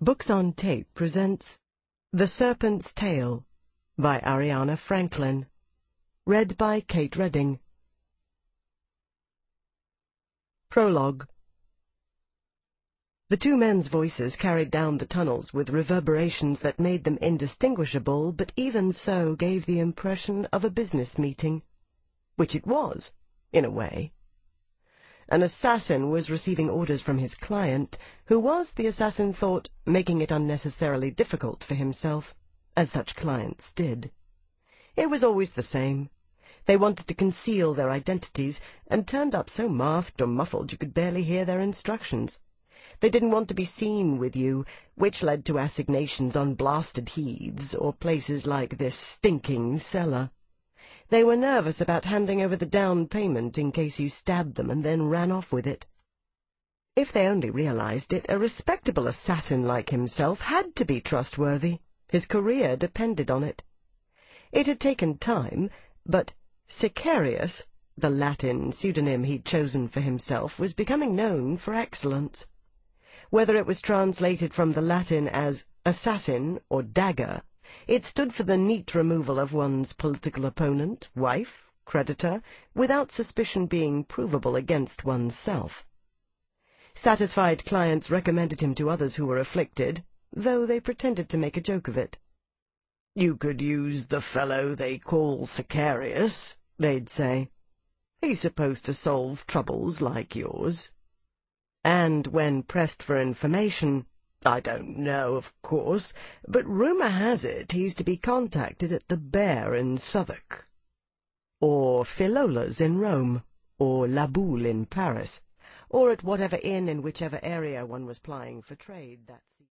Books on Tape presents The Serpent's Tail by Ariana Franklin, read by Kate Redding. Prologue. The two men's voices carried down the tunnels with reverberations that made them indistinguishable, but even so gave the impression of a business meeting, which it was, in a way. An assassin was receiving orders from his client, who was, the assassin thought, making it unnecessarily difficult for himself, as such clients did. It was always the same. They wanted to conceal their identities, and turned up so masked or muffled you could barely hear their instructions. They didn't want to be seen with you, which led to assignations on blasted heaths, or places like this stinking cellar. They were nervous about handing over the down payment in case you stabbed them and then ran off with it. If they only realized it, a respectable assassin like himself had to be trustworthy. His career depended on it. It had taken time, but Sicarius, the Latin pseudonym he'd chosen for himself, was becoming known for excellence. Whether it was translated from the Latin as assassin or dagger, it stood for the neat removal of one's political opponent, wife, creditor, without suspicion being provable against oneself. Satisfied clients recommended him to others who were afflicted, though they pretended to make a joke of it. "You could use the fellow they call Sicarius," they'd say. "He's supposed to solve troubles like yours." And when pressed for information, "I don't know, of course, but rumour has it he's to be contacted at the Bear in Southwark, or Filola's in Rome, or La Boule in Paris, or at whatever inn in whichever area one was plying for trade that season."